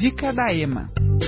Dica da Ema.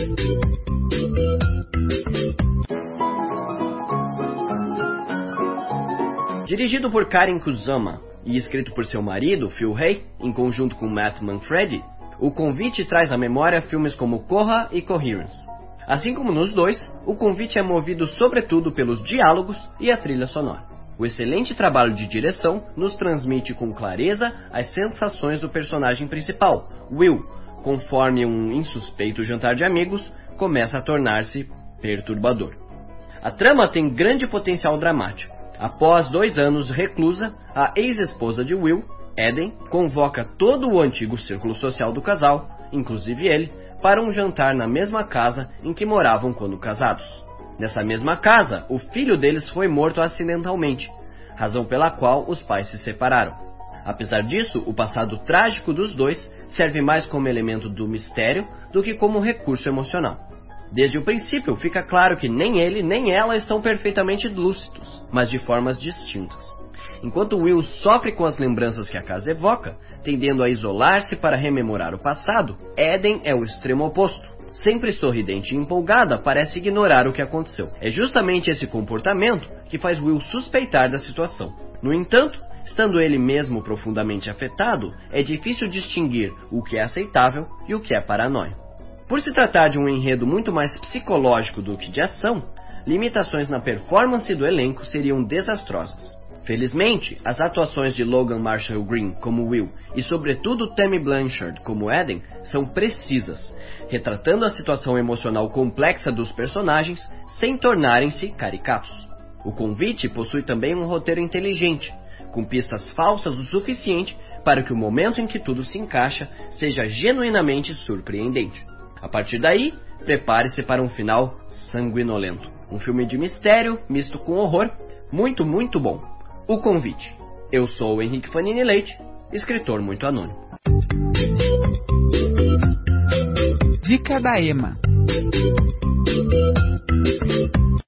Dirigido por Karen Kusama e escrito por seu marido, Phil Hay, em conjunto com Matt Manfredi, O Convite traz à memória filmes como Corra e Coherence. Assim como nos dois, O Convite é movido sobretudo pelos diálogos e a trilha sonora. O excelente trabalho de direção nos transmite com clareza as sensações do personagem principal, Will, conforme um insuspeito jantar de amigos começa a tornar-se perturbador. A trama tem grande potencial dramático. Após 2 anos reclusa, a ex-esposa de Will, Eden, convoca todo o antigo círculo social do casal, inclusive ele, para um jantar na mesma casa em que moravam quando casados. Nessa mesma casa, o filho deles foi morto acidentalmente, razão pela qual os pais se separaram. Apesar disso, o passado trágico dos dois serve mais como elemento do mistério do que como recurso emocional. Desde o princípio, fica claro que nem ele nem ela estão perfeitamente lúcidos, mas de formas distintas. Enquanto Will sofre com as lembranças que a casa evoca, tendendo a isolar-se para rememorar o passado, Eden é o extremo oposto. Sempre sorridente e empolgada, parece ignorar o que aconteceu. É justamente esse comportamento que faz Will suspeitar da situação. No entanto, estando ele mesmo profundamente afetado, é difícil distinguir o que é aceitável e o que é paranoia. Por se tratar de um enredo muito mais psicológico do que de ação, limitações na performance do elenco seriam desastrosas. Felizmente, as atuações de Logan Marshall Green como Will e sobretudo Tammy Blanchard como Eden são precisas, retratando a situação emocional complexa dos personagens sem tornarem-se caricatos. O Convite possui também um roteiro inteligente, com pistas falsas o suficiente para que o momento em que tudo se encaixa seja genuinamente surpreendente. A partir daí, prepare-se para um final sanguinolento. Um filme de mistério, misto com horror, muito, muito bom. O Convite. Eu sou o Henrique Fanini Leite, escritor muito anônimo. Dica da Ema.